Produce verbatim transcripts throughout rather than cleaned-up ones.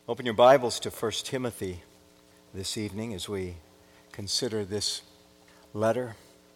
Open your Bibles to First Timothy this evening as we consider this letter.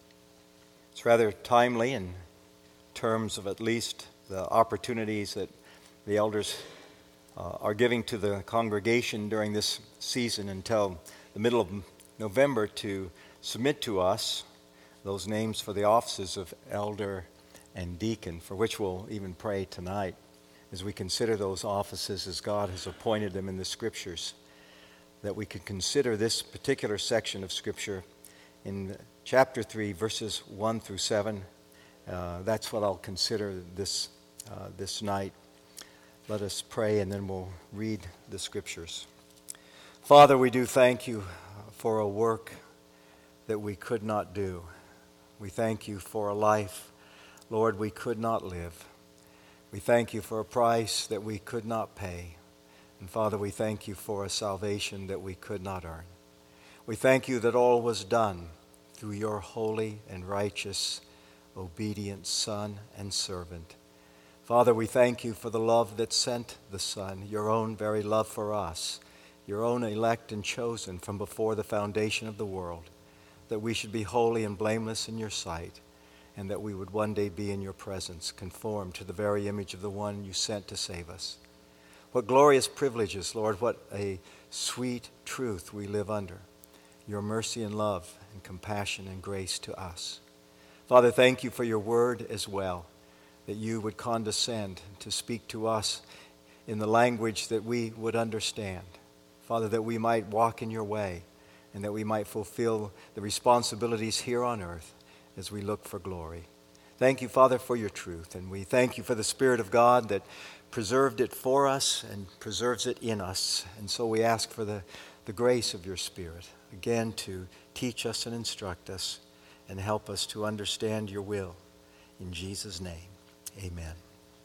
It's rather timely in terms of at least the opportunities that the elders uh, are giving to the congregation during this season until the middle of November to submit to us those names for the offices of elder and deacon, for which we'll even pray tonight as we consider those offices as God has appointed them in the Scriptures, that we could consider this particular section of Scripture in chapter three, verses one through seven. Uh, that's what I'll consider this, uh, this night. Let us pray and then we'll read the Scriptures. Father, we do thank you for a work that we could not do. We thank you for a life, Lord, we could not live. We thank you for a price that we could not pay. And Father, we thank you for a salvation that we could not earn. We thank you that all was done through your holy and righteous, obedient Son and servant. Father, we thank you for the love that sent the Son, your own very love for us, your own elect and chosen from before the foundation of the world, that we should be holy and blameless in your sight, and that we would one day be in your presence, conformed to the very image of the one you sent to save us. What glorious privileges, Lord, what a sweet truth we live under, your mercy and love and compassion and grace to us. Father, thank you for your word as well, that you would condescend to speak to us in the language that we would understand. Father, that we might walk in your way and that we might fulfill the responsibilities here on earth as we look for glory. Thank you, Father, for your truth, and we thank you for the Spirit of God that preserved it for us and preserves it in us. And so we ask for the, the grace of your Spirit, again, to teach us and instruct us and help us to understand your will. In Jesus' name, amen.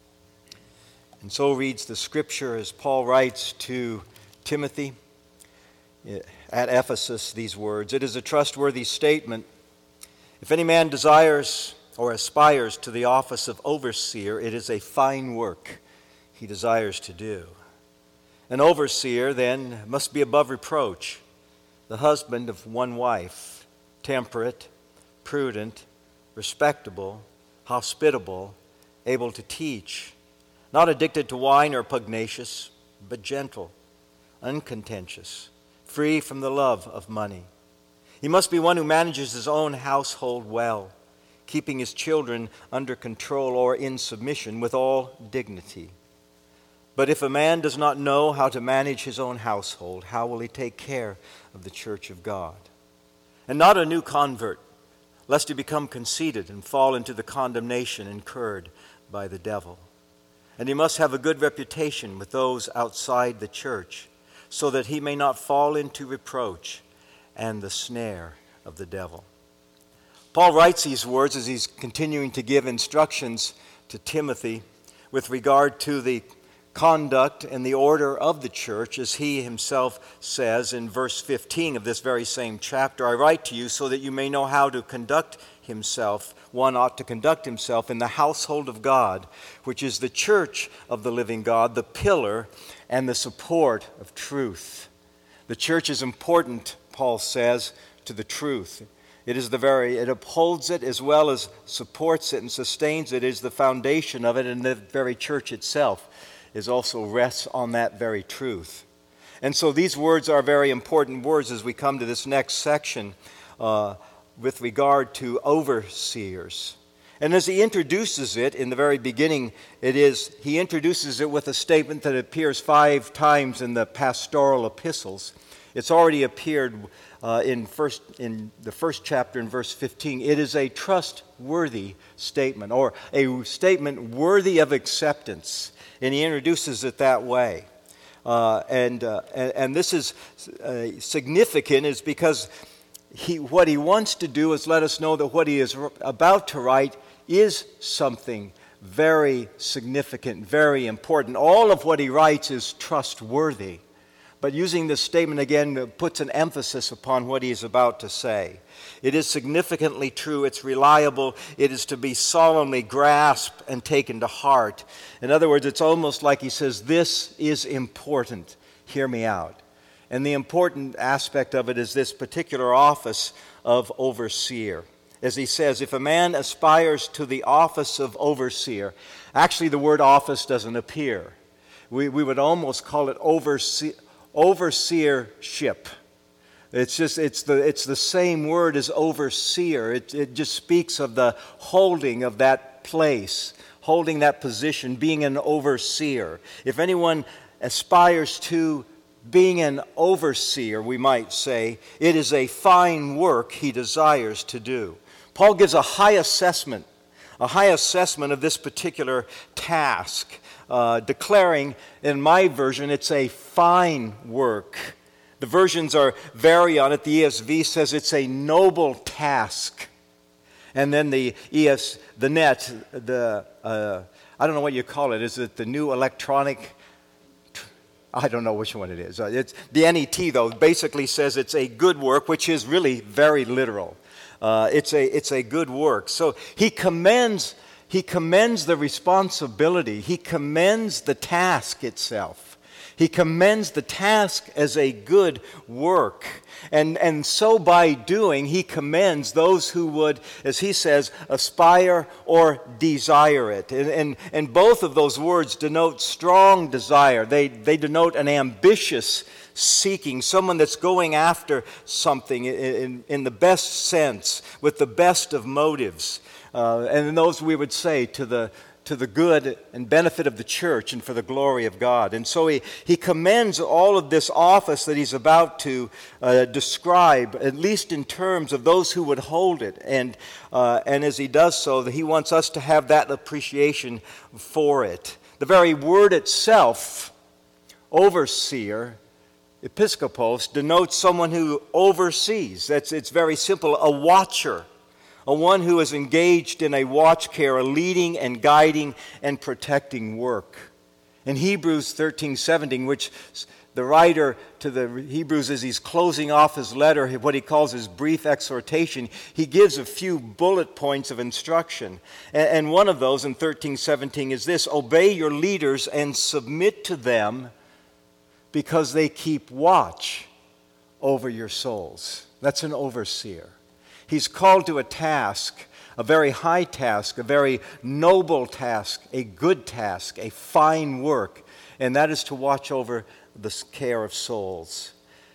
And so reads the Scripture as Paul writes to Timothy at Ephesus these words. It is a trustworthy statement. If any man desires or aspires to the office of overseer, it is a fine work he desires to do. An overseer, then, must be above reproach, the husband of one wife, temperate, prudent, respectable, hospitable, able to teach, not addicted to wine or pugnacious, but gentle, uncontentious, free from the love of money. He must be one who manages his own household well, keeping his children under control or in submission with all dignity. But if a man does not know how to manage his own household, how will he take care of the church of God? And not a new convert, lest he become conceited and fall into the condemnation incurred by the devil. And he must have a good reputation with those outside the church, so that he may not fall into reproach and the snare of the devil. Paul writes these words as he's continuing to give instructions to Timothy with regard to the conduct and the order of the church, as he himself says in verse fifteen of this very same chapter. I write to you so that you may know how to conduct himself. One ought to conduct himself in the household of God, which is the church of the living God, the pillar and the support of truth. The church is important, Paul says, to the truth. It is the very, it upholds it as well as supports it and sustains it. It is the foundation of it, and the very church itself is also rests on that very truth. And so these words are very important words as we come to this next section uh, with regard to overseers. And as he introduces it in the very beginning, it is, he introduces it with a statement that appears five times in the pastoral epistles. It's already appeared uh, in first in the first chapter in verse fifteen. It is a trustworthy statement, or a statement worthy of acceptance. And he introduces it that way. Uh, and, uh, and and this is uh, significant is because he what he wants to do is let us know that what he is about to write is something very significant, very important. All of what he writes is trustworthy. But using this statement again puts an emphasis upon what he is about to say. It is significantly true, it's reliable, it is to be solemnly grasped and taken to heart. In other words, it's almost like he says, this is important. hear me out. And the important aspect of it is this particular office of overseer. As he says, if a man aspires to the office of overseer, actually the word office doesn't appear. We, we would almost call it overse- overseership. It's just it's the it's the same word as overseer. It it just speaks of the holding of that place, holding that position, being an overseer. If anyone aspires to being an overseer, we might say, it is a fine work he desires to do. Paul gives a high assessment, a high assessment of this particular task, uh, declaring, in my version, it's a fine work. The versions are vary on it. The E S V says it's a noble task. And then the E S, the net, the uh, I don't know what you call it. Is it the new electronic? I don't know which one it is. It's, the N E T, though, basically says it's a good work, which is really very literal. Uh, it's a it's a good work. So he commends he commends the responsibility. He commends the task itself. He commends the task as a good work. And, and so by doing, he commends those who would, as he says, aspire or desire it. And, and, and both of those words denote strong desire. They, they denote an ambitious seeking, someone that's going after something in, in, in the best sense, with the best of motives. Uh, and those we would say to the to the good and benefit of the church and for the glory of God. And so he, he commends all of this office that he's about to uh, describe, at least in terms of those who would hold it. And, uh, and as he does so, he wants us to have that appreciation for it. The very word itself, overseer, episkopos, denotes someone who oversees. That's, it's very simple, a watcher. A one who is engaged in a watch care, a leading and guiding and protecting work. In Hebrews thirteen seventeen, which the writer to the Hebrews, as he's closing off his letter, what he calls his brief exhortation, he gives a few bullet points of instruction. And one of those in thirteen seventeen is this: obey your leaders and submit to them because they keep watch over your souls. That's an overseer. He's called to a task, a very high task, a very noble task, a good task, a fine work, and that is to watch over the care of souls.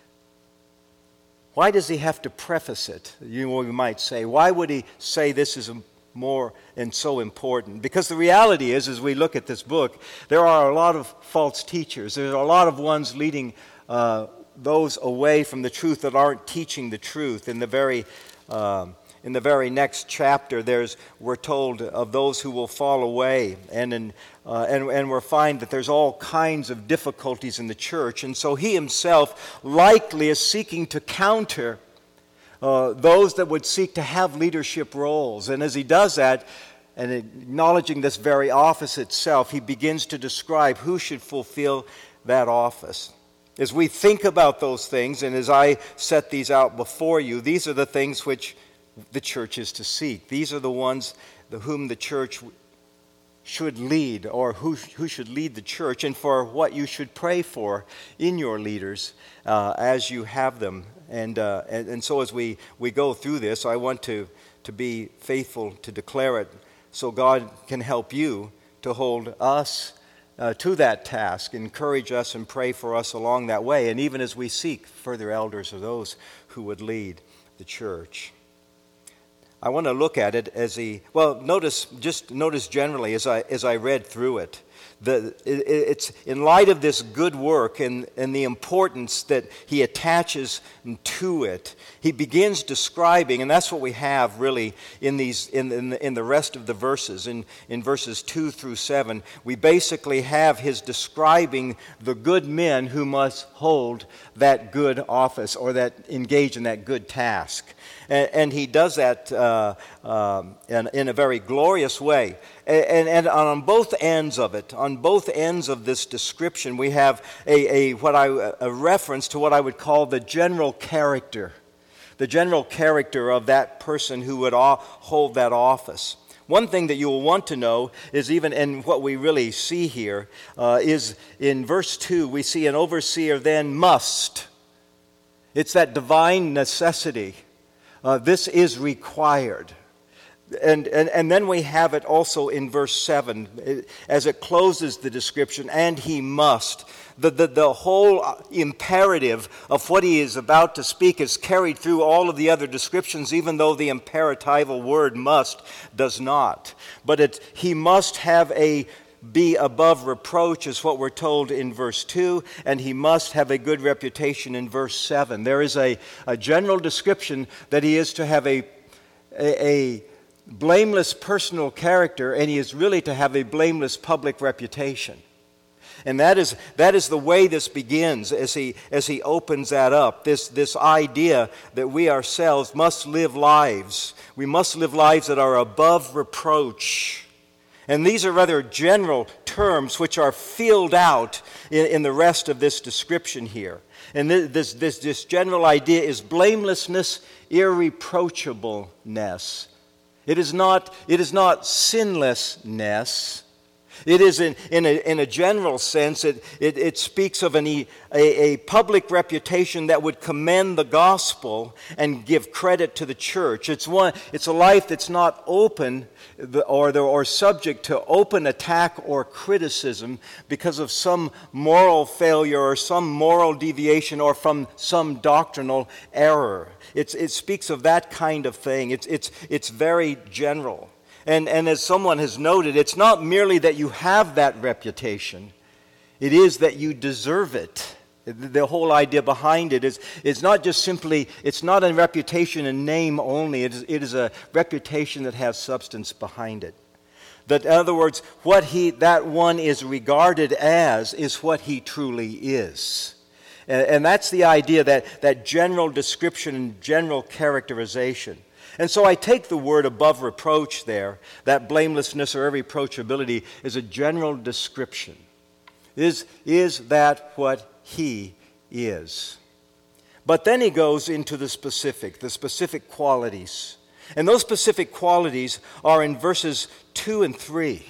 Why does he have to preface it? You know, we might say, why would he say this is more and so important? Because the reality is, as we look at this book, there are a lot of false teachers. There are a lot of ones leading uh, those away from the truth that aren't teaching the truth. In the very Um, in the very next chapter, there's we're told of those who will fall away, and in, uh, and and we'll find that there's all kinds of difficulties in the church, and so he himself likely is seeking to counter uh, those that would seek to have leadership roles, and as he does that, and acknowledging this very office itself, he begins to describe who should fulfill that office. As we think about those things, and as I set these out before you, these are the things which the church is to seek. These are the ones the, whom the church should lead, or who, who should lead the church, and for what you should pray for in your leaders uh, as you have them. And, uh, and and so as we, we go through this, I want to, to be faithful to declare it so God can help you to hold us Uh, to that task, encourage us and pray for us along that way, and even as we seek further elders or those who would lead the church. I want to look at it as he, well, notice, just notice generally as I as I read through it, the, it, it's in light of this good work and, and the importance that he attaches to it, he begins describing, and that's what we have really in these in in the, in the rest of the verses. In in verses two through seven, we basically have his describing the good men who must hold that good office or that engage in that good task, and, and he does that uh, um, in, in a very glorious way. And, and on both ends of it, on both ends of this description, we have a, a what I a reference to what I would call the general character, the general character of that person who would hold that office. One thing that you will want to know is even in what we really see here uh, is in verse two, we see an overseer then must. It's that divine necessity. Uh, this is required. And, and, and then we have it also in verse seven, as it closes the description, and he must. The, the, the whole imperative of what he is about to speak is carried through all of the other descriptions, even though the imperatival word must does not. But it, he must have a be above reproach is what we're told in verse two, and he must have a good reputation in verse seven. There is a, a general description that he is to have a, a, a blameless personal character, and he is really to have a blameless public reputation. And that is that is the way this begins as he as he opens that up. This this idea that we ourselves must live lives. We must live lives that are above reproach. And these are rather general terms which are filled out in, in the rest of this description here. And this, this, this general idea is blamelessness, irreproachableness. It is not, it is not sinlessness. It is in, in, a, in a general sense, it, it, it speaks of an, a, a public reputation that would commend the gospel and give credit to the church. It's, one, it's a life that's not open or, or subject to open attack or criticism because of some moral failure or some moral deviation or from some doctrinal error. It's, it speaks of that kind of thing. It's, it's, it's very general. And, and as someone has noted, it's not merely that you have that reputation. It is that you deserve it. The whole idea behind it is it's not just simply, it's not a reputation in name only. It is, it is a reputation that has substance behind it. That, in other words, what he, that one is regarded as is what he truly is. And, and that's the idea, that, that general description and general characterization. And so I take the word above reproach there, that blamelessness or irreproachability, is a general description. Is, is that what he is? But then he goes into the specific, the specific qualities. And those specific qualities are in verses two and three.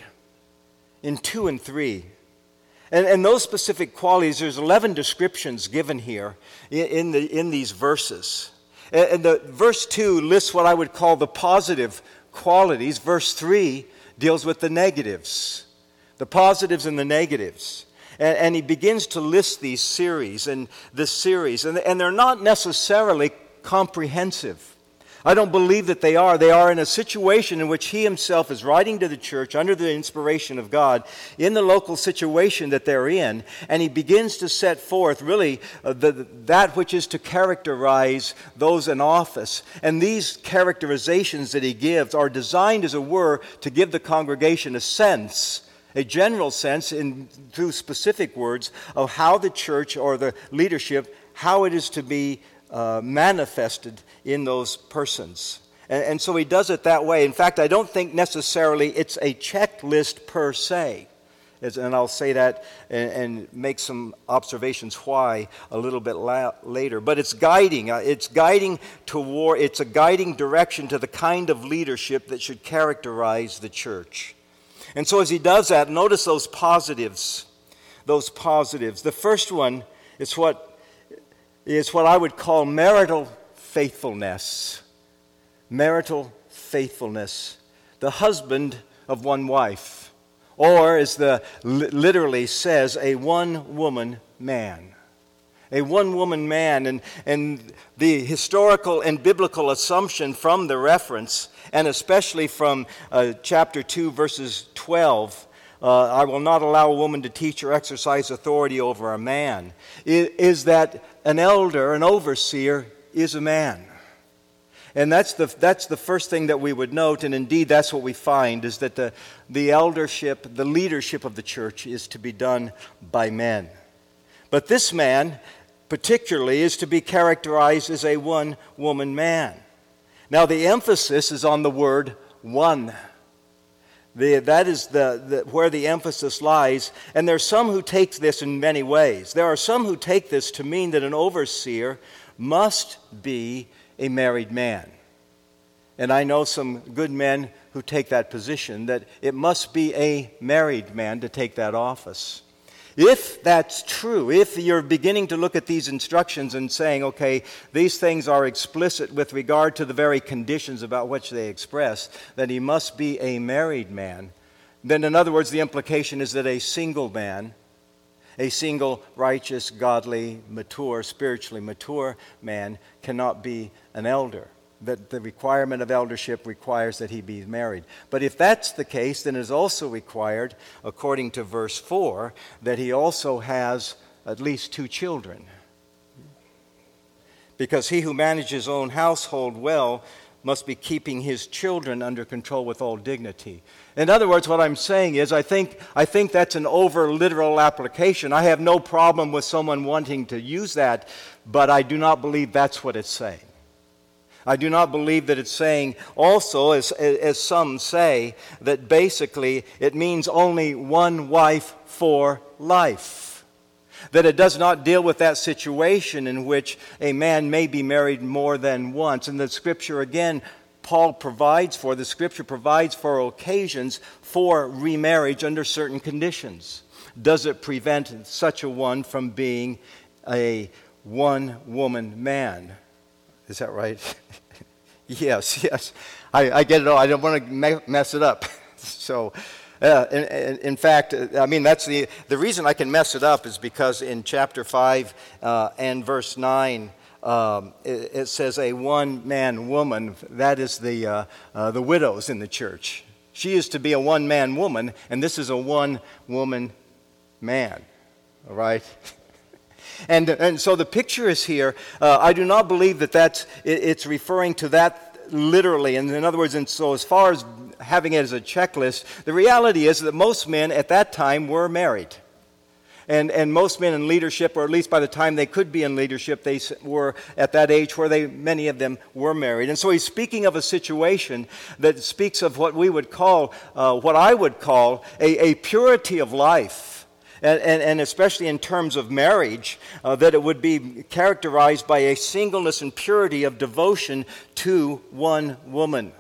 In two and three. And, and those specific qualities, there's eleven descriptions given here in, in, the, in these verses. And the verse two lists what I would call the positive qualities. Verse three deals with the negatives, the positives and the negatives. And, and he begins to list these series and this series. And, and they're not necessarily comprehensive. I don't believe that they are. They are in a situation in which he himself is writing to the church under the inspiration of God in the local situation that they're in, and he begins to set forth really uh, the, that which is to characterize those in office. And these characterizations that he gives are designed, as it were, to give the congregation a sense, a general sense, in through specific words, of how the church or the leadership, how it is to be Uh, manifested in those persons. And, and so he does it that way. In fact, I don't think necessarily it's a checklist per se. As, and I'll say that and, and make some observations why a little bit la- later. But it's guiding. Uh, it's guiding toward, it's a guiding direction to the kind of leadership that should characterize the church. And so as he does that, notice those positives. Those positives. The first one is what is what I would call marital faithfulness. Marital faithfulness. The husband of one wife. Or, as the literally says, a one-woman man. A one-woman man. And, and the historical and biblical assumption from the reference, and especially from uh, chapter two, verses twelve, Uh, I will not allow a woman to teach or exercise authority over a man, is that an elder, an overseer, is a man. And that's the, that's the first thing that we would note, and indeed that's what we find, is that the, the eldership, the leadership of the church is to be done by men. But this man, particularly, is to be characterized as a one-woman man. Now the emphasis is on the word one. The, that is the, the, where the emphasis lies. And there are some who take this in many ways. There are some who take this to mean that an overseer must be a married man. And I know some good men who take that position, that it must be a married man to take that office. If that's true, if you're beginning to look at these instructions and saying, okay, these things are explicit with regard to the very conditions about which they express, that he must be a married man, then in other words, the implication is that a single man, a single righteous, godly, mature, spiritually mature man cannot be an elder. That the requirement of eldership requires that he be married. But if that's the case, then it is also required, according to verse four, that he also has at least two children. Because he who manages his own household well must be keeping his children under control with all dignity. In other words, what I'm saying is I think, I think that's an over-literal application. I have no problem with someone wanting to use that, but I do not believe that's what it's saying. I do not believe that it's saying also, as, as some say, that basically it means only one wife for life. That it does not deal with that situation in which a man may be married more than once. And the Scripture, again, Paul provides for, the Scripture provides for occasions for remarriage under certain conditions. Does it prevent such a one from being a one-woman man? Is that right? Yes, yes. I, I get it all. I don't want to me- mess it up. So, uh, in, in fact, I mean, that's the, the reason I can mess it up is because in chapter five uh, and verse nine, um, it, it says a one-man woman. That is the, uh, uh, the widows in the church. She is to be a one-man woman, and this is a one-woman man. All right? And, and so the picture is here. Uh, I do not believe that that's, it, it's referring to that literally. And in other words, and so as far as having it as a checklist, the reality is that most men at that time were married. And, and most men in leadership, or at least by the time they could be in leadership, they were at that age where they, many of them were married. And so he's speaking of a situation that speaks of what we would call, uh, what I would call a, a purity of life. And, and, and especially in terms of marriage, uh, that it would be characterized by a singleness and purity of devotion to one woman.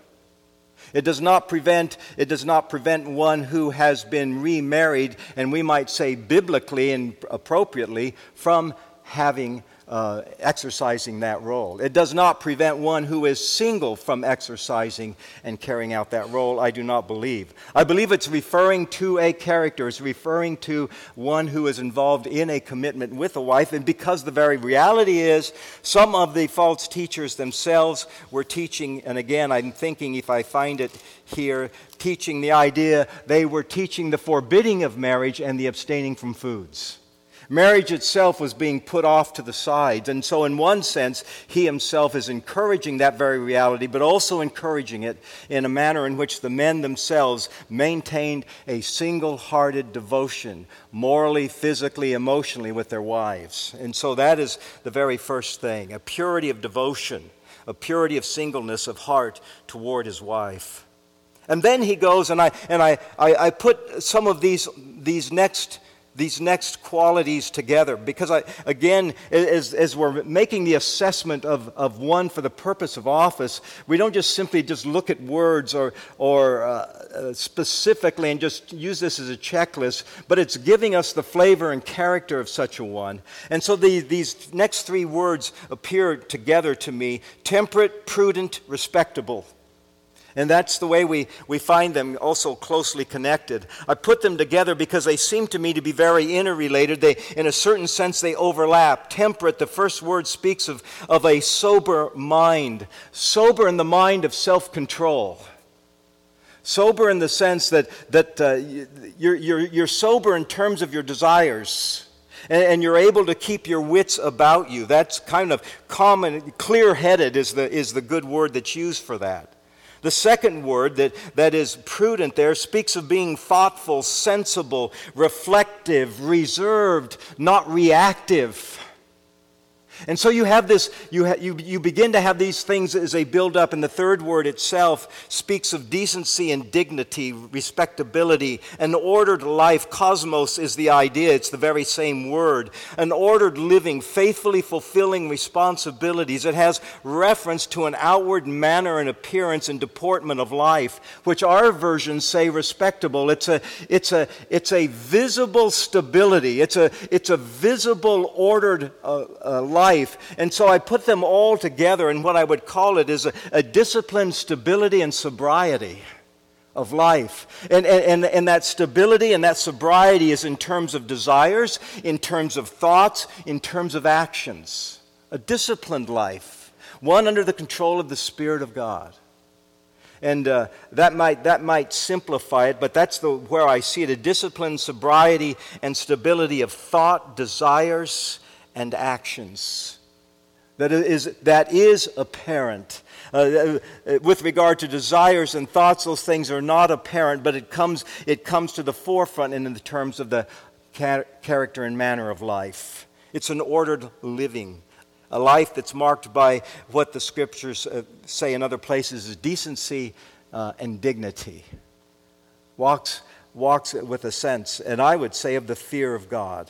It does not prevent, it does not prevent one who has been remarried, and we might say biblically and appropriately, from having Uh, exercising that role. It does not prevent one who is single from exercising and carrying out that role, I do not believe. I believe it's referring to a character, it's referring to one who is involved in a commitment with a wife, and because the very reality is, some of the false teachers themselves were teaching, and again, I'm thinking if I find it here, teaching the idea, they were teaching the forbidding of marriage and the abstaining from foods. Marriage itself was being put off to the side. And so in one sense, he himself is encouraging that very reality, but also encouraging it in a manner in which the men themselves maintained a single-hearted devotion, morally, physically, emotionally, with their wives. And so that is the very first thing, a purity of devotion, a purity of singleness of heart toward his wife. And then he goes, and I and I, I, I put some of these these next these next qualities together, because I, again, as, as we're making the assessment of, of one for the purpose of office, we don't just simply just look at words or, or uh, specifically and just use this as a checklist, but it's giving us the flavor and character of such a one. And so the, these next three words appear together to me: temperate, prudent, respectable. And that's the way we, we find them also closely connected. I put them together because they seem to me to be very interrelated. They, in a certain sense, they overlap. Temperate, the first word speaks of, of a sober mind. Sober in the mind of self-control. Sober in the sense that, that uh, you're, you're, you're sober in terms of your desires. And, and you're able to keep your wits about you. That's kind of common. Clear-headed is the, is the good word that's used for that. The second word that, that is prudent there speaks of being thoughtful, sensible, reflective, reserved, not reactive. And so you have this, you, ha, you, you begin to have these things as they build up, and the third word itself speaks of decency and dignity, respectability, an ordered life. Cosmos is the idea, it's the very same word. An ordered living, faithfully fulfilling responsibilities. It has reference to an outward manner and appearance and deportment of life, which our versions say respectable. It's a, it's a, it's a visible stability. It's a, it's a visible ordered uh, uh, life. And so I put them all together, and what I would call it is a, a disciplined stability and sobriety of life. And, and, and that stability and that sobriety is in terms of desires, in terms of thoughts, in terms of actions. A disciplined life, one under the control of the Spirit of God. And uh, that might that might simplify it, but that's the where I see it, a disciplined sobriety and stability of thought, desires, and actions. That is, that is apparent. Uh, with regard to desires and thoughts, those things are not apparent, but it comes, it comes to the forefront in the terms of the char- character and manner of life. It's an ordered living, a life that's marked by what the Scriptures uh, say in other places is decency uh, and dignity. Walks, walks with a sense, and I would say, of the fear of God.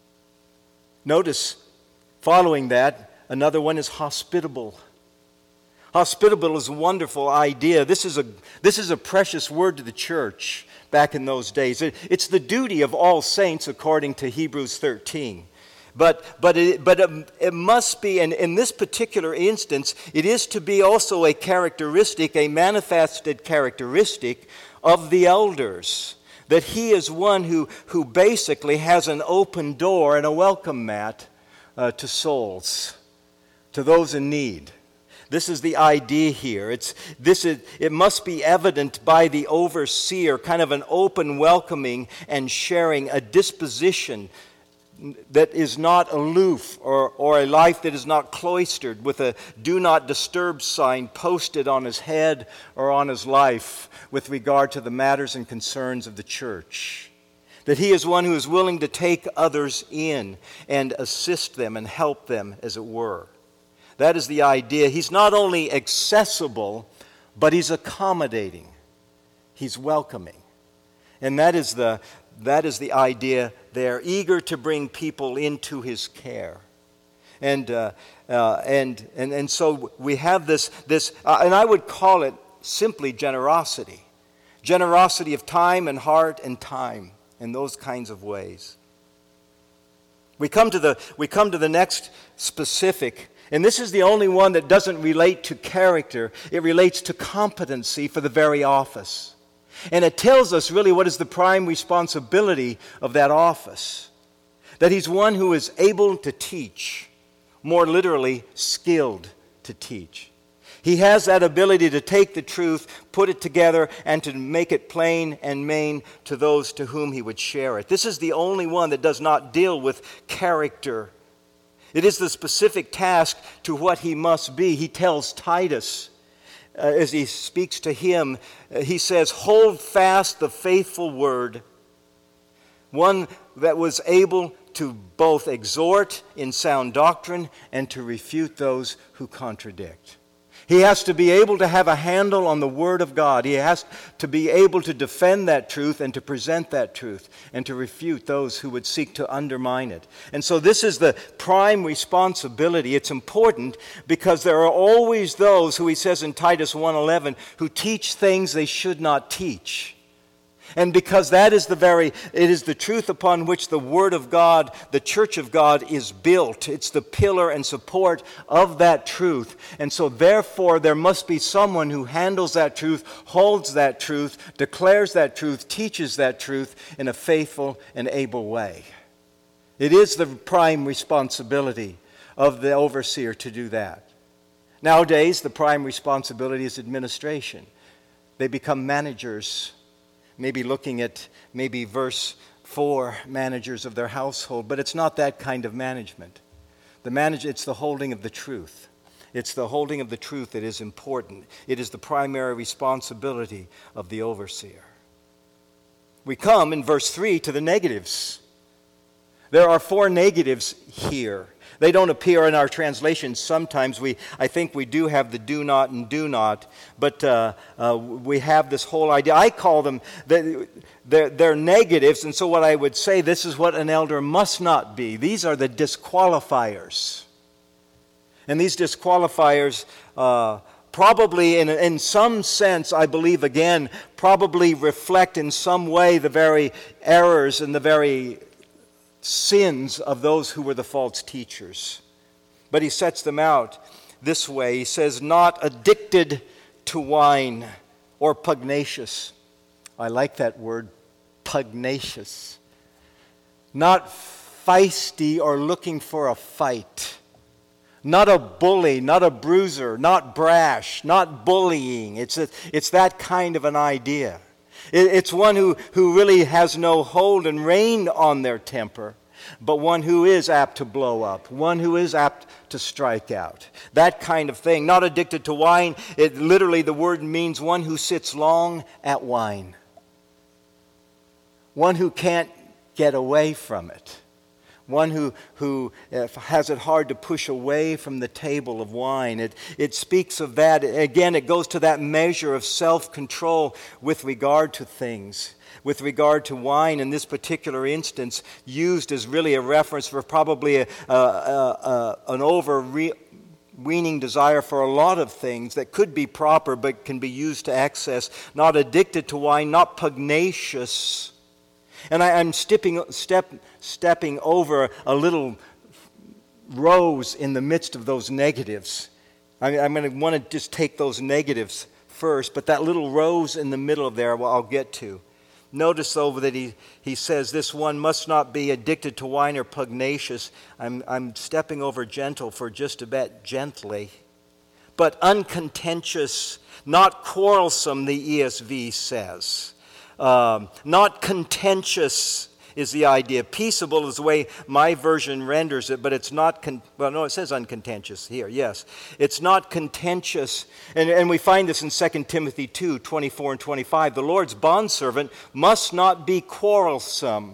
Notice, following that, another one is hospitable. Hospitable is a wonderful idea. This is a, this is a precious word to the church back in those days. It, it's the duty of all saints according to Hebrews thirteen. But, but, it, but it, it must be, and in this particular instance, it is to be also a characteristic, a manifested characteristic of the elders. That he is one who, who basically has an open door and a welcome mat uh, to souls, to those in need. This is the idea here. It's, this is, it must be evident by the overseer, kind of an open welcoming and sharing, a disposition that is not aloof, or, or a life that is not cloistered with a do not disturb sign posted on his head or on his life with regard to the matters and concerns of the church. That he is one who is willing to take others in and assist them and help them, as it were. That is the idea. He's not only accessible, but he's accommodating. He's welcoming. And that is the That is the idea there, eager to bring people into his care. And uh, uh, and, and and so we have this, this uh, and I would call it simply generosity. Generosity of time and heart and time in those kinds of ways. We come to the, we come to the next specific, and this is the only one that doesn't relate to character. It relates to competency for the very office. And it tells us really what is the prime responsibility of that office. That he's one who is able to teach, more literally, skilled to teach. He has that ability to take the truth, put it together, and to make it plain and main to those to whom he would share it. This is the only one that does not deal with character. It is the specific task to what he must be. He tells Titus, Uh, as he speaks to him, uh, he says, hold fast the faithful word, one that was able to both exhort in sound doctrine and to refute those who contradict. He has to be able to have a handle on the Word of God. He has to be able to defend that truth and to present that truth and to refute those who would seek to undermine it. And so this is the prime responsibility. It's important because there are always those who, he says in Titus one eleven, who teach things they should not teach. And because that is the very, it is the truth upon which the Word of God, the Church of God, is built. It's the pillar and support of that truth. And so therefore there must be someone who handles that truth, holds that truth, declares that truth, teaches that truth in a faithful and able way. It is the prime responsibility of the overseer to do that. Nowadays, the prime responsibility is administration. They become managers. Maybe looking at maybe verse four, managers of their household, but it's not that kind of management. The manage, it's the holding of the truth. It's the holding of the truth that is important. It is the primary responsibility of the overseer. We come in verse three to the negatives. There are four negatives here. They don't appear in our translations. Sometimes we, I think we do have the do not and do not, but uh, uh, we have this whole idea. I call them, they're, they're negatives, and so what I would say, this is what an elder must not be. These are the disqualifiers. And these disqualifiers uh, probably, in, in some sense, I believe, again, probably reflect in some way the very errors and the very sins of those who were the false teachers. But he sets them out this way. He says, not addicted to wine or pugnacious. I like that word, pugnacious. Not feisty or looking for a fight. Not a bully, not a bruiser, not brash, not bullying. It's, a, it's that kind of an idea. It's one who, who really has no hold and rein on their temper, but one who is apt to blow up, one who is apt to strike out. That kind of thing. Not addicted to wine. It literally, the word means one who sits long at wine. One who can't get away from it. One who, who has it hard to push away from the table of wine. It, it speaks of that. Again, it goes to that measure of self-control with regard to things. With regard to wine, in this particular instance, used as really a reference for probably a, a, a, a, an overweening desire for a lot of things that could be proper but can be used to excess. Not addicted to wine, not pugnacious. And I, I'm stepping, step, stepping over a little rose in the midst of those negatives. I, I'm going to want to just take those negatives first, but that little rose in the middle of there, well, I'll get to. Notice, though, that he, he says this one must not be addicted to wine or pugnacious. I'm, I'm stepping over gentle for just a bit gently. But uncontentious, not quarrelsome, the E S V says. Um, not contentious is the idea. Peaceable is the way my version renders it, but it's not, con- well, no, it says uncontentious here, yes. It's not contentious. And, and we find this in Second Timothy two, twenty-four and twenty-five. The Lord's bondservant must not be quarrelsome.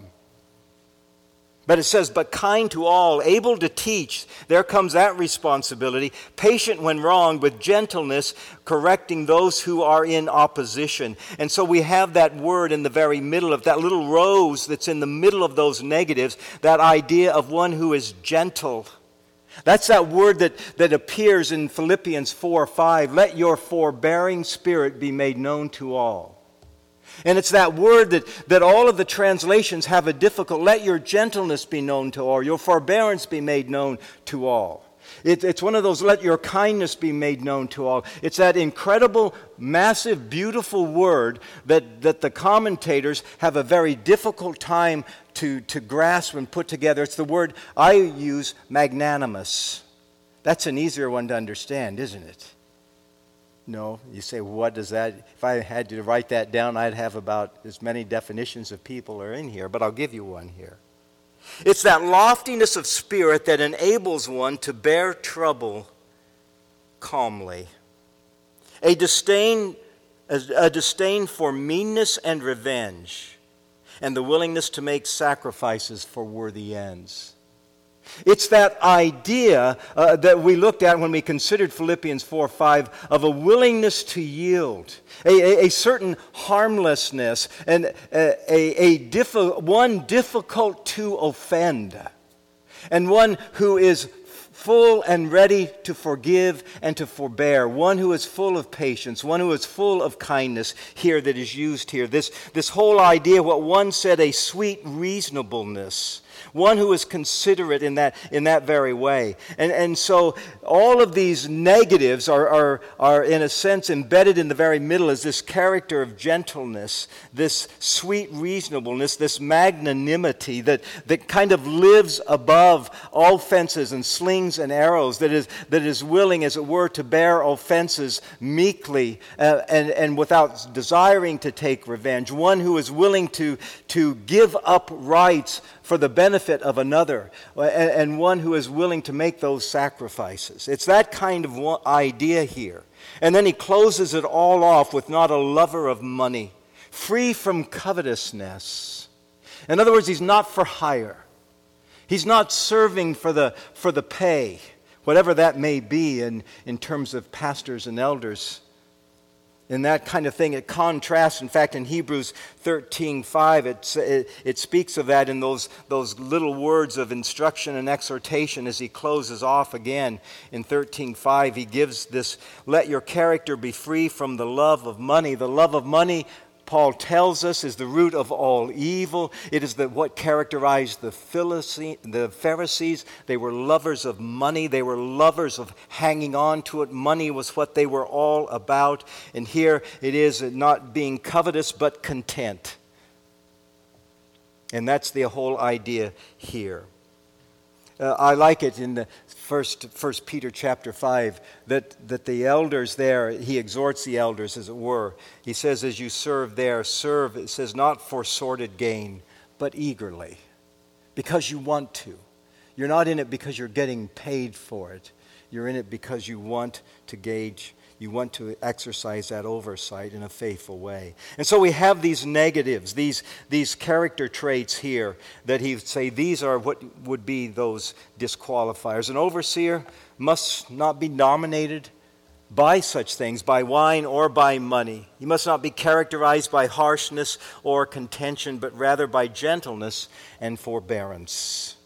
But it says, but kind to all, able to teach. There comes that responsibility. Patient when wrong, with gentleness, correcting those who are in opposition. And so we have that word in the very middle of that little rose that's in the middle of those negatives, that idea of one who is gentle. That's that word that, that appears in Philippians four five. Let your forbearing spirit be made known to all. And it's that word that, that all of the translations have a difficult, let your gentleness be known to all, your forbearance be made known to all. It, it's one of those, let your kindness be made known to all. It's that incredible, massive, beautiful word that, that the commentators have a very difficult time to, to grasp and put together. It's the word I use, magnanimous. That's an easier one to understand, isn't it? No, you say, what does that, if I had to write that down, I'd have about as many definitions of people are in here, but I'll give you one here. It's that loftiness of spirit that enables one to bear trouble calmly. A disdain, a, a disdain for meanness and revenge, and the willingness to make sacrifices for worthy ends. It's that idea uh, that we looked at when we considered Philippians four five of a willingness to yield, a, a, a certain harmlessness, and a, a, a diffi- one difficult to offend, and one who is full and ready to forgive and to forbear, one who is full of patience, one who is full of kindness here that is used here. This, this whole idea, what one said, a sweet reasonableness. One who is considerate in that in that very way. And and so all of these negatives are, are, are in a sense embedded in the very middle as this character of gentleness, this sweet reasonableness, this magnanimity that, that kind of lives above all fences and slings and arrows, that is that is willing, as it were, to bear offenses meekly uh, and, and without desiring to take revenge. One who is willing to, to give up rights for the benefit of another, and one who is willing to make those sacrifices. It's that kind of idea here. And then he closes it all off with not a lover of money, free from covetousness. In other words, he's not for hire. He's not serving for the, for the pay, whatever that may be in, in terms of pastors and elders. And that kind of thing, it contrasts. In fact, in Hebrews thirteen five, it, it, it speaks of that in those, those little words of instruction and exhortation as he closes off again. In thirteen five, he gives this, let your character be free from the love of money. The love of money, Paul tells us, is the root of all evil. It is the, what characterized the Pharisees. They were lovers of money. They were lovers of hanging on to it. Money was what they were all about. And here it is not being covetous, but content. And that's the whole idea here. Uh, I like it in the first, First Peter chapter five that, that the elders there, he exhorts the elders as it were. He says, as you serve there, serve, it says, not for sordid gain, but eagerly, because you want to. You're not in it because you're getting paid for it. You're in it because you want to gauge, you want to exercise that oversight in a faithful way. And so we have these negatives, these, these character traits here that he would say these are what would be those disqualifiers. An overseer must not be dominated by such things, by wine or by money. He must not be characterized by harshness or contention, but rather by gentleness and forbearance.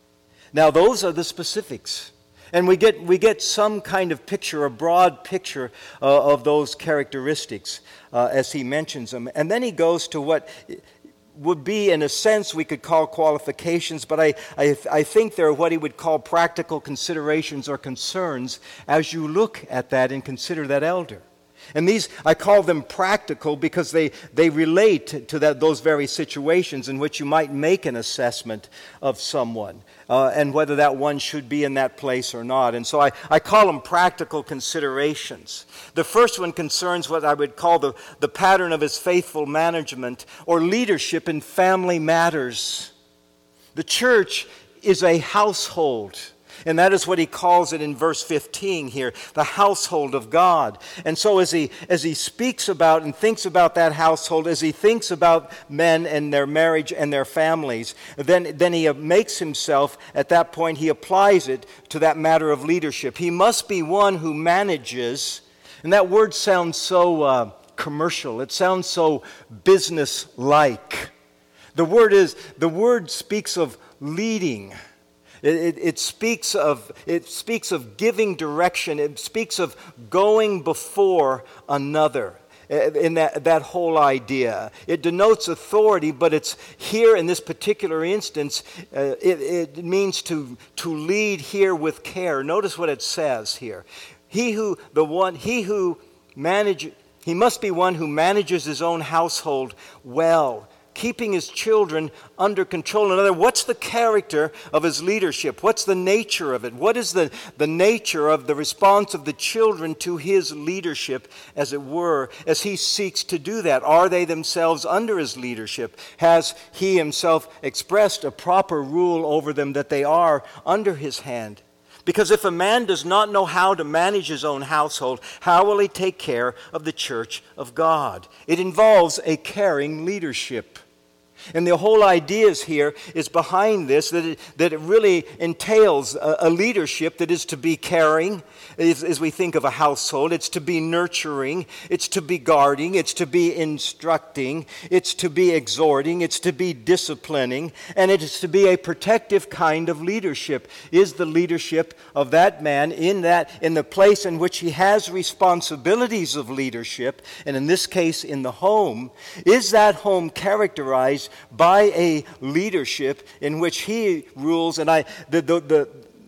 Now those are the specifics. And we get we get some kind of picture, a broad picture uh, of those characteristics uh, as he mentions them. And then he goes to what would be, in a sense, we could call qualifications, but I, I, I think they're what he would call practical considerations or concerns as you look at that and consider that elder. And these, I call them practical because they, they relate to that, those very situations in which you might make an assessment of someone uh, and whether that one should be in that place or not. And so I, I call them practical considerations. The first one concerns what I would call the, the pattern of his faithful management or leadership in family matters. The church is a household. And that is what he calls it in verse fifteen here, the household of God. And so as he as he speaks about and thinks about that household, as he thinks about men and their marriage and their families, then, then he makes himself, at that point, he applies it to that matter of leadership. He must be one who manages, and that word sounds so uh, commercial. It sounds so business-like. The word is, the word speaks of leading. It, it, it speaks of it speaks of giving direction. It speaks of going before another. In that, that whole idea, it denotes authority, but it's here in this particular instance. Uh, it, it means to to lead here with care. Notice what it says here. He who the one he who manage he must be one who manages his own household well, keeping his children under control. In other words, what's the character of his leadership? What's the nature of it? What is the, the nature of the response of the children to his leadership, as it were, as he seeks to do that? Are they themselves under his leadership? Has he himself expressed a proper rule over them that they are under his hand? Because if a man does not know how to manage his own household, how will he take care of the church of God? It involves a caring leadership. And the whole idea is here is behind this, that it, that it really entails a, a leadership that is to be caring, as, as we think of a household. It's to be nurturing, it's to be guarding, it's to be instructing, it's to be exhorting, it's to be disciplining, and it is to be a protective kind of leadership. Is the leadership of that man in that in the place in which he has responsibilities of leadership, and in this case in the home, is that home characterized by a leadership in which he rules? And I, the, the, the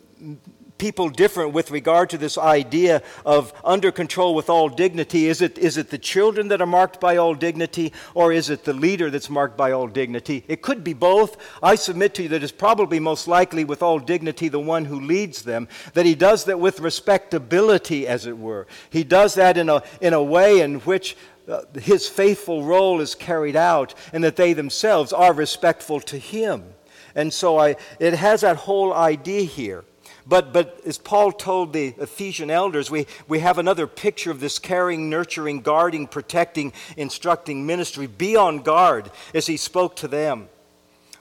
people differ with regard to this idea of under control with all dignity. Is it, is it the children that are marked by all dignity, or is it the leader that's marked by all dignity? It could be both. I submit to you that it's probably most likely with all dignity the one who leads them, that he does that with respectability, as it were. He does that in a, in a way in which Uh, his faithful role is carried out, and that they themselves are respectful to him. And so I, it has that whole idea here. But but as Paul told the Ephesian elders, we, we have another picture of this caring, nurturing, guarding, protecting, instructing ministry. Be on guard as he spoke to them.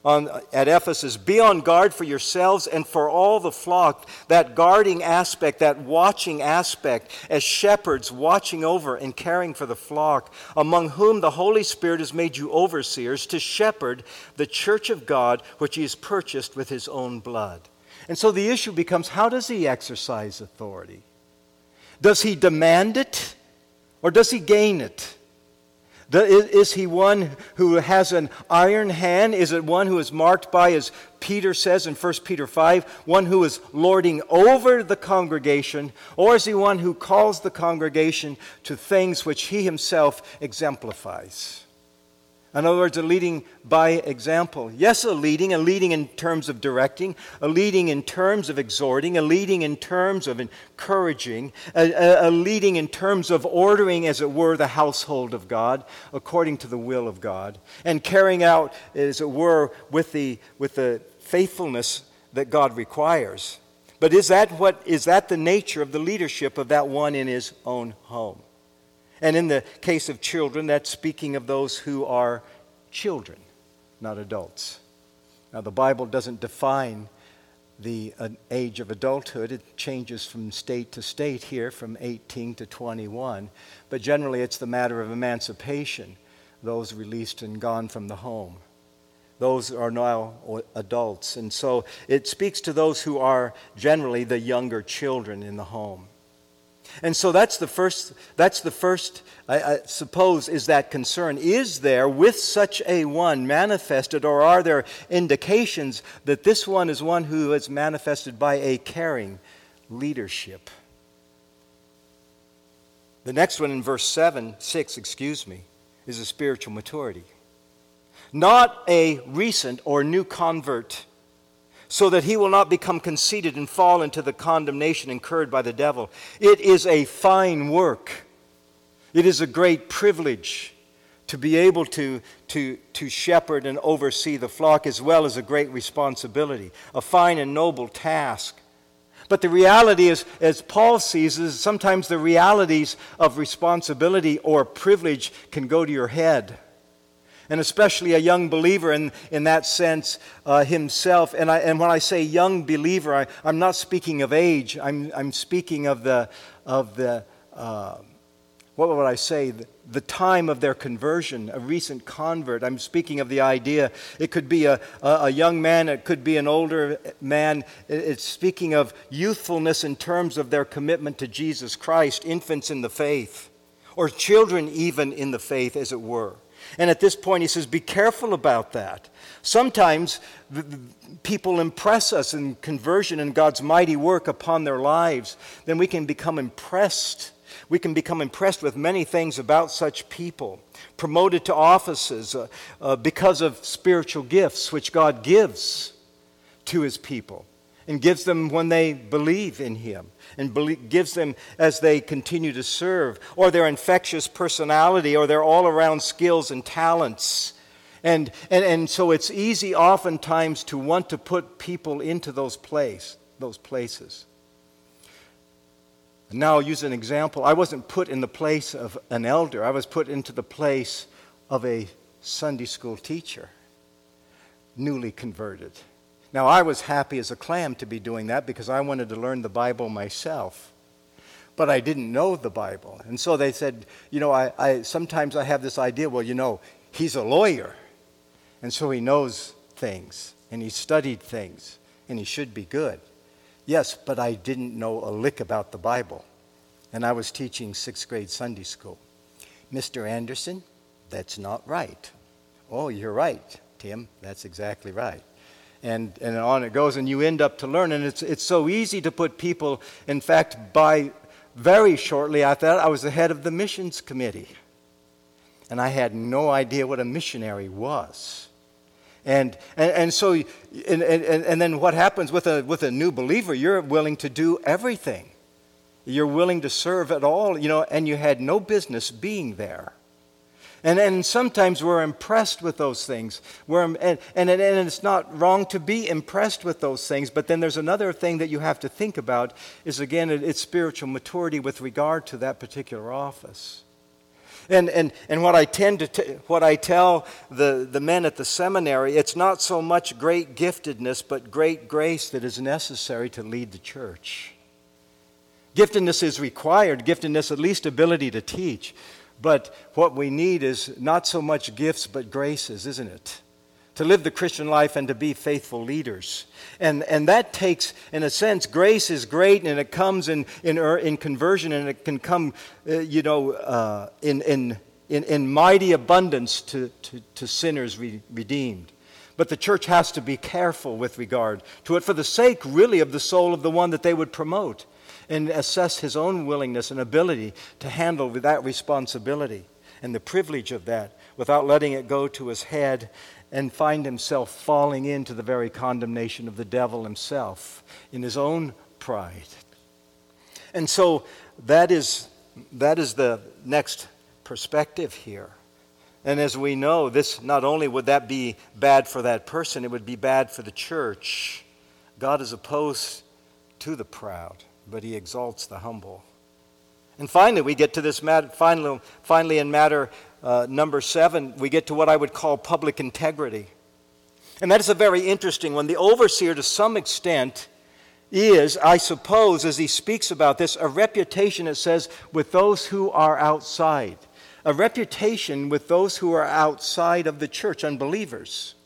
on, at Ephesus, be on guard for yourselves and for all the flock, that guarding aspect, that watching aspect, as shepherds watching over and caring for the flock, among whom the Holy Spirit has made you overseers to shepherd the church of God, which he has purchased with his own blood. And so the issue becomes, how does he exercise authority? Does he demand it, or does he gain it? Is he one who has an iron hand? Is it one who is marked by, as Peter says in First Peter five, one who is lording over the congregation? Or is he one who calls the congregation to things which he himself exemplifies? In other words, a leading by example. Yes, a leading, a leading in terms of directing, a leading in terms of exhorting, a leading in terms of encouraging, a, a, a leading in terms of ordering, as it were, the household of God according to the will of God, and carrying out, as it were, with the with the faithfulness that God requires. But is that what is that the nature of the leadership of that one in his own home? And in the case of children, that's speaking of those who are children, not adults. Now, the Bible doesn't define the uh, age of adulthood. It changes from state to state here, from eighteen to twenty-one. But generally, it's the matter of emancipation, those released and gone from the home. Those are now adults. And so it speaks to those who are generally the younger children in the home. And so that's the first, that's the first, I, I suppose, is that concern. Is there with such a one manifested, or are there indications that this one is one who is manifested by a caring leadership? The next one in verse seven, six, excuse me, is a spiritual maturity. Not a recent or new convert, so that he will not become conceited and fall into the condemnation incurred by the devil. It is a fine work. It is a great privilege to be able to, to, to shepherd and oversee the flock, as well as a great responsibility, a fine and noble task. But the reality is, as Paul sees, is sometimes the realities of responsibility or privilege can go to your head. And especially a young believer in, in that sense uh, himself. And, I, and when I say young believer, I, I'm not speaking of age. I'm, I'm speaking of the, of the uh, what would I say, the, the time of their conversion, a recent convert. I'm speaking of the idea. It could be a, a, a young man. It could be an older man. It's speaking of youthfulness in terms of their commitment to Jesus Christ, infants in the faith, or children even in the faith, as it were. And at this point, he says, be careful about that. Sometimes the, the people impress us in conversion and God's mighty work upon their lives. Then we can become impressed. We can become impressed with many things about such people. Promoted to offices uh, uh, because of spiritual gifts which God gives to his people. And gives them when they believe in him. And believe, gives them as they continue to serve. Or their infectious personality. Or their all-around skills and talents. And, and, and so it's easy oftentimes to want to put people into those, place, those places. And now I'll use an example. I wasn't put in the place of an elder. I was put into the place of a Sunday school teacher. Newly converted. Now, I was happy as a clam to be doing that because I wanted to learn the Bible myself. But I didn't know the Bible. And so they said, you know, I, I sometimes I have this idea, well, you know, he's a lawyer. And so he knows things. And he studied things. And he should be good. Yes, but I didn't know a lick about the Bible. And I was teaching sixth grade Sunday school. Mister Anderson, that's not right. Oh, you're right, Tim. That's exactly right. And, and on it goes, and you end up to learn. And it's, it's so easy to put people, in fact, by very shortly after that, I was the head of the missions committee. And I had no idea what a missionary was. And and, and so, and, and, and then what happens with a, with a new believer, you're willing to do everything. You're willing to serve at all, you know, and you had no business being there. And and sometimes we're impressed with those things. We're, and, and, and it's not wrong to be impressed with those things, but then there's another thing that you have to think about is, again, it's spiritual maturity with regard to that particular office. And, and, and what I tend to, t- what I tell the, the men at the seminary, it's not so much great giftedness, but great grace that is necessary to lead the church. Giftedness is required, giftedness, at least ability to teach. But what we need is not so much gifts, but graces, isn't it? To live the Christian life and to be faithful leaders. And, and that takes, in a sense, grace is great, and it comes in, in, in conversion, and it can come, uh, you know, uh, in, in, in, in mighty abundance to, to, to sinners re- redeemed. But the church has to be careful with regard to it for the sake, really, of the soul of the one that they would promote, and assess his own willingness and ability to handle that responsibility and the privilege of that without letting it go to his head and find himself falling into the very condemnation of the devil himself in his own pride. And so that is, that is the next perspective here. And as we know, this not only would that be bad for that person, it would be bad for the church. God is opposed to the proud, but he exalts the humble. And finally, we get to this matter, finally, finally in matter uh, number seven, we get to what I would call public integrity. And that is a very interesting one. The overseer, to some extent, is, I suppose, as he speaks about this, a reputation, it says, with those who are outside. A reputation with those who are outside of the church, unbelievers.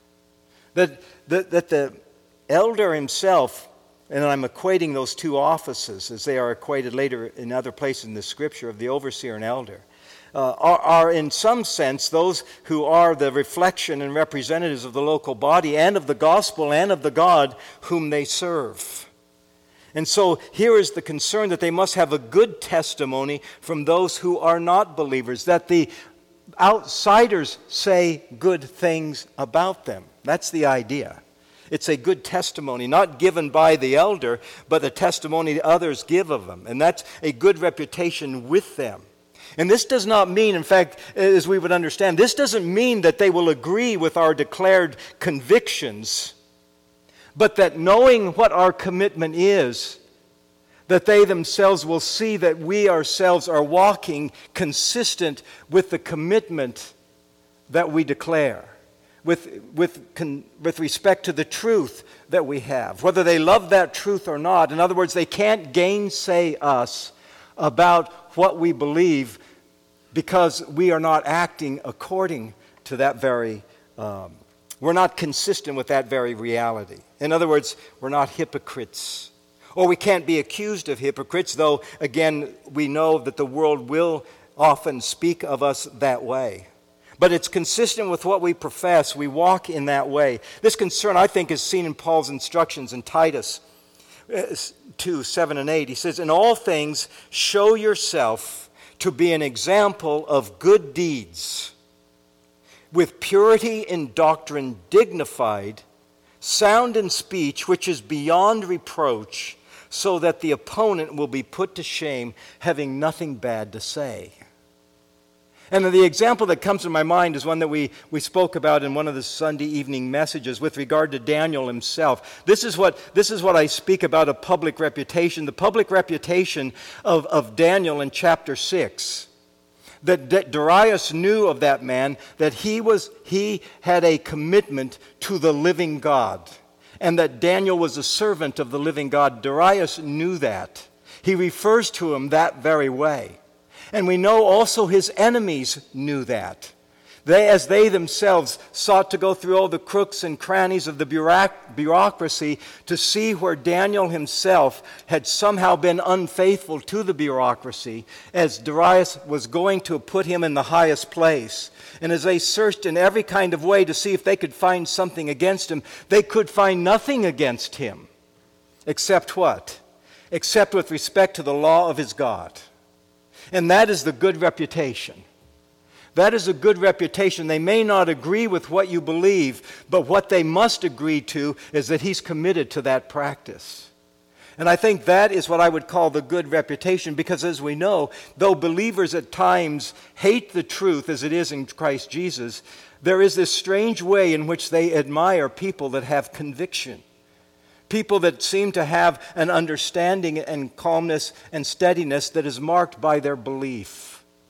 That, that, that the elder himself, and I'm equating those two offices as they are equated later in other places in the scripture of the overseer and elder, uh, are, are in some sense those who are the reflection and representatives of the local body and of the gospel and of the God whom they serve. And so here is the concern that they must have a good testimony from those who are not believers, that the outsiders say good things about them. That's the idea. It's a good testimony, not given by the elder, but the testimony others give of them. And that's a good reputation with them. And this does not mean, in fact, as we would understand, this doesn't mean that they will agree with our declared convictions, but that knowing what our commitment is, that they themselves will see that we ourselves are walking consistent with the commitment that we declare. With, with, con, with respect to the truth that we have, whether they love that truth or not. In other words, they can't gainsay us about what we believe because we are not acting according to that very, um, we're not consistent with that very reality. In other words, we're not hypocrites. Or we can't be accused of hypocrites, though, again, we know that the world will often speak of us that way. But it's consistent with what we profess. We walk in that way. This concern, I think, is seen in Paul's instructions in Titus two, seven and eight. He says, "In all things show yourself to be an example of good deeds, with purity in doctrine dignified, sound in speech, which is beyond reproach, so that the opponent will be put to shame, having nothing bad to say." And the example that comes to my mind is one that we, we spoke about in one of the Sunday evening messages with regard to Daniel himself. This is what, this is what I speak about a public reputation, the public reputation of, of Daniel in chapter six. That, that Darius knew of that man, that he, was, he had a commitment to the living God, and that Daniel was a servant of the living God. Darius knew that. He refers to him that very way. And we know also his enemies knew that. They, as they themselves sought to go through all the crooks and crannies of the bureaucracy to see where Daniel himself had somehow been unfaithful to the bureaucracy, as Darius was going to put him in the highest place. And as they searched in every kind of way to see if they could find something against him, they could find nothing against him. Except what? Except with respect to the law of his God. And that is the good reputation. That is a good reputation. They may not agree with what you believe, but what they must agree to is that he's committed to that practice. And I think that is what I would call the good reputation, because as we know, though believers at times hate the truth as it is in Christ Jesus, there is this strange way in which they admire people that have conviction. People that seem to have an understanding and calmness and steadiness that is marked by their belief.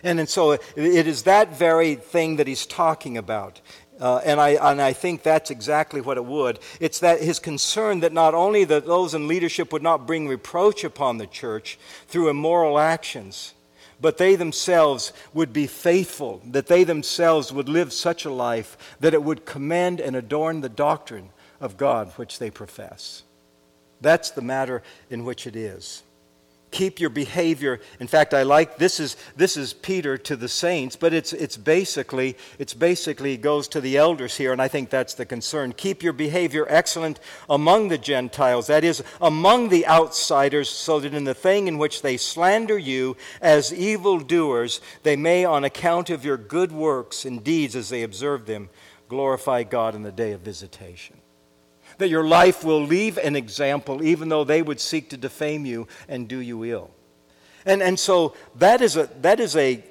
And, and so it, it is that very thing that he's talking about. Uh, and, I, and I think that's exactly what it would. It's that his concern that not only that those in leadership would not bring reproach upon the church through immoral actions, but they themselves would be faithful, that they themselves would live such a life that it would commend and adorn the doctrine of God which they profess. That's the matter in which it is. Keep your behavior. In fact, I like this is this is Peter to the saints, but it's it's basically it's basically goes to the elders here, and I think that's the concern. Keep your behavior excellent among the Gentiles, that is, among the outsiders, so that in the thing in which they slander you as evildoers, they may, on account of your good works and deeds as they observe them, glorify God in the day of visitation. That your life will leave an example even though they would seek to defame you and do you ill. And, and so that is, a, that is a,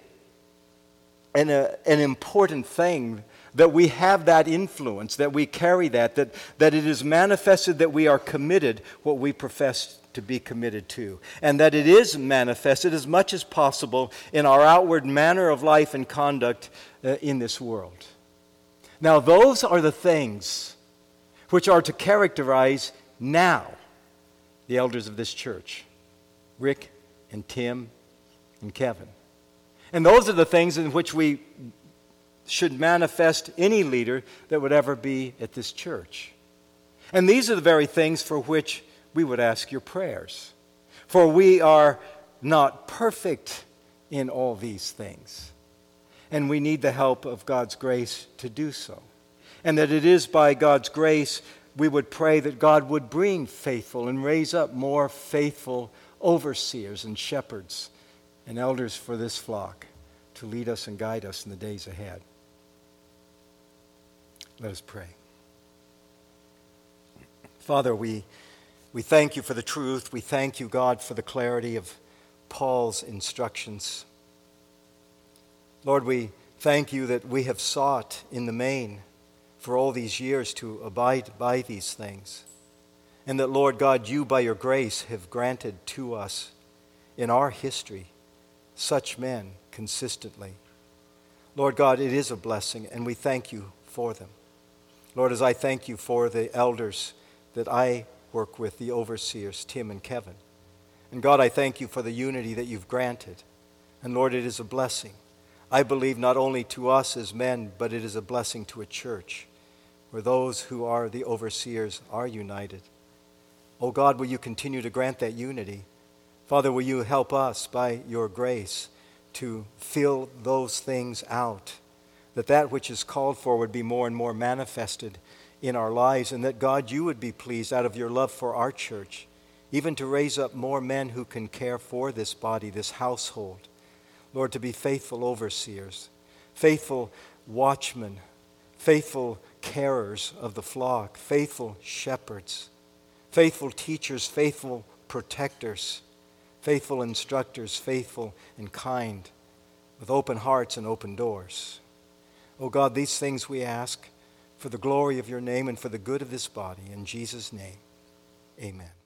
an, a, an important thing, that we have that influence, that we carry that, that, that it is manifested that we are committed what we profess to be committed to. And that it is manifested as much as possible in our outward manner of life and conduct uh, in this world. Now those are the things which are to characterize now the elders of this church, Rick and Tim and Kevin. And those are the things in which we should manifest any leader that would ever be at this church. And these are the very things for which we would ask your prayers. For we are not perfect in all these things. And we need the help of God's grace to do so. And that it is by God's grace we would pray that God would bring faithful and raise up more faithful overseers and shepherds and elders for this flock to lead us and guide us in the days ahead. Let us pray. Father, we, we thank you for the truth. We thank you, God, for the clarity of Paul's instructions. Lord, we thank you that we have sought in the main for all these years to abide by these things. And that, Lord God, you by your grace have granted to us in our history such men consistently. Lord God, it is a blessing, and we thank you for them. Lord, as I thank you for the elders that I work with, the overseers, Tim and Kevin. And God, I thank you for the unity that you've granted. And Lord, it is a blessing. I believe not only to us as men, but it is a blessing to a church where those who are the overseers are united. Oh God, will you continue to grant that unity? Father, will you help us by your grace to fill those things out, that that which is called for would be more and more manifested in our lives, and that God, you would be pleased out of your love for our church, even to raise up more men who can care for this body, this household. Lord, to be faithful overseers, faithful watchmen, faithful carers of the flock, faithful shepherds, faithful teachers, faithful protectors, faithful instructors, faithful and kind, with open hearts and open doors. Oh God, these things we ask for the glory of your name and for the good of this body. In Jesus' name, amen.